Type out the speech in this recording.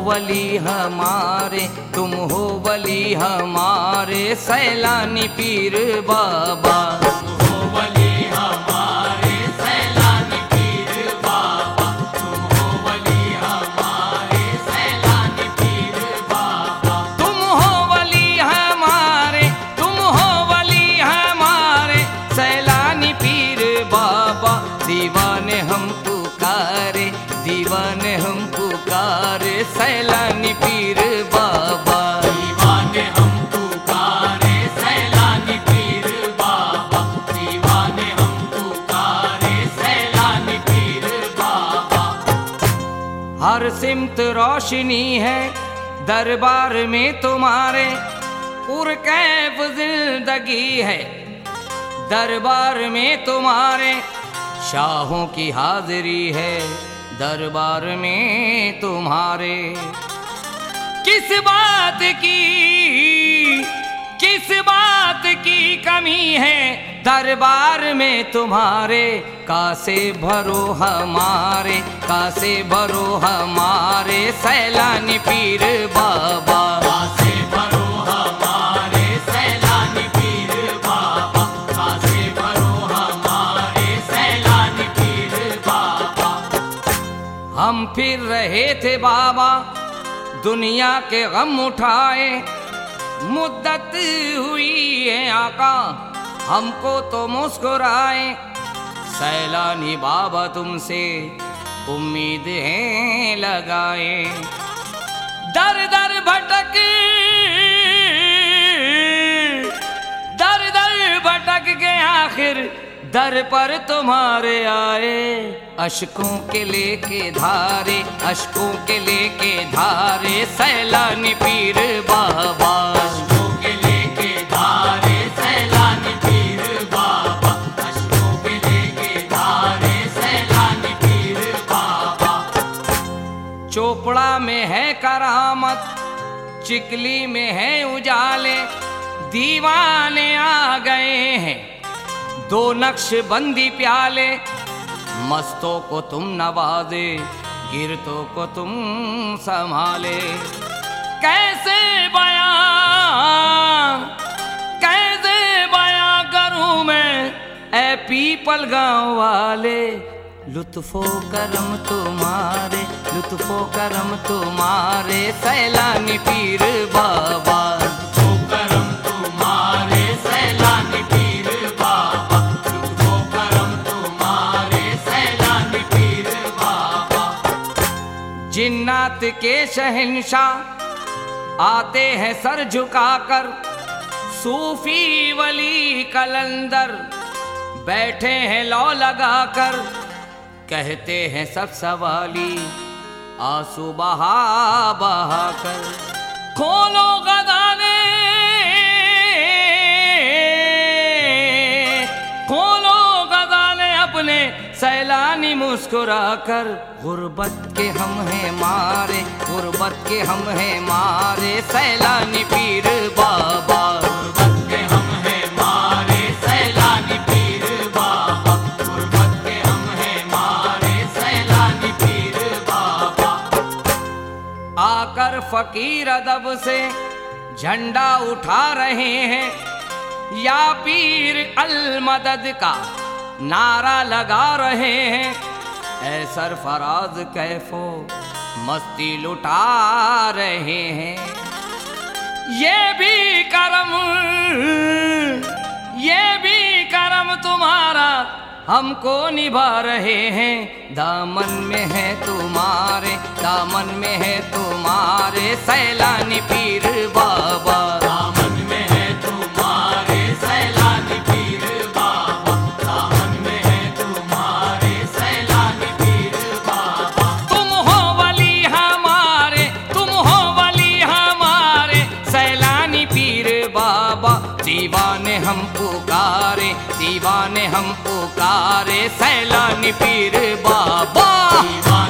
वली हमारे, तुम हो वली हमारे सैलानी पीर बाबा। तुम हो वली हमारे सैलानी पीर बाबा, तुम हो वली हमारे सैलानी पीर बाबा। तुम हो वली हमारे, तुम हो वली हमारे सैलानी पीर बाबा। दीवाने हम पुकारे, दीवाने हम पुकारे सैलानी पीर बाबा। दीवाने हम पुकारे सैलानी पीर बाबा, दीवाने हम पुकारे सैलानी पीर बाबा। हर सिमत रोशनी है दरबार में तुम्हारे, पुरकैफ जिंदगी है दरबार में तुम्हारे। शाहों की हाजिरी है दरबार में तुम्हारे। किस बात की कमी है दरबार में तुम्हारे। कासे भरो हमारे, कासे भरो हमारे सैलानी पीर बाबा। कासे भरो हमारे सैलानी पीर बाबा, कासे भरो हमारे सैलानी पीर बाबा। हम फिर रहे थे बाबा दुनिया के गम उठाए, मुद्दत हुई है आका हमको तो मुस्कुराए। सैलानी बाबा तुमसे उम्मीद है लगाए। दर दर भटक, दर दर भटक के आखिर दर पर तुम्हारे आए। अश्कों के लेके धारे, अश्कों के लेके धारे सैलानी पीर बाबा। अश्कों के लेके धारे सैलानी पीर बाबा, अश्कों के लेके धारे सैलानी पीर बाबा। चोपड़ा में है करामत, चिकली में है उजाले। दीवाने आ गए हैं दो नक्शबंदी प्याले। मस्तों को तुम नवाजे, गिरतों को तुम संभाले। कैसे बयां करूं मैं ए पीपल गांव वाले। लुत्फो करम तुम्हारे, लुत्फो करम तुम्हारे सैलानी पीर बाबा। लुत्फो करम तुम्हारे सैलानी पीर बाबा, लुत्फो करम तुम्हारे सैलानी पीर बाबा। जिन्नात के शहंशाह आते हैं सर झुकाकर। सूफी वली कलंदर बैठे हैं लौ लगाकर। कहते हैं सब सवाली आंसू बहा बहा कर। खोलो गदाने, खोलो गदाने अपने सैलानी मुस्कुरा कर। गुर्बत के हम हैं मारे, गुर्बत के हम हैं मारे सैलानी पीर बाबा। गुर्बत के हम हैं मारे सैलानी पीर बाबा, गुर्बत के हम हैं मारे सैलानी पीर बाबा। आकर फकीर अदब से झंडा उठा रहे हैं, या पीर अल मदद का नारा लगा रहे हैं। ऐ सरफराज कैफो मस्ती लुटा रहे हैं। ये भी करम तुम्हारा हमको निभा रहे हैं। दामन में है तुम्हारे, दामन में है तुम्हारे सैलानी पीर बाबा। दामन में है तुम्हारे सैलानी पीर बाबा, दामन में है तुम्हारे सैलानी पीर बाबा। तुम हो वली हमारे, तुम हो वली हमारे सैलानी पीर बाबा। दीवाने हम पुकारे, दीवाने हम पुकारे सैलानी पीर बाबा।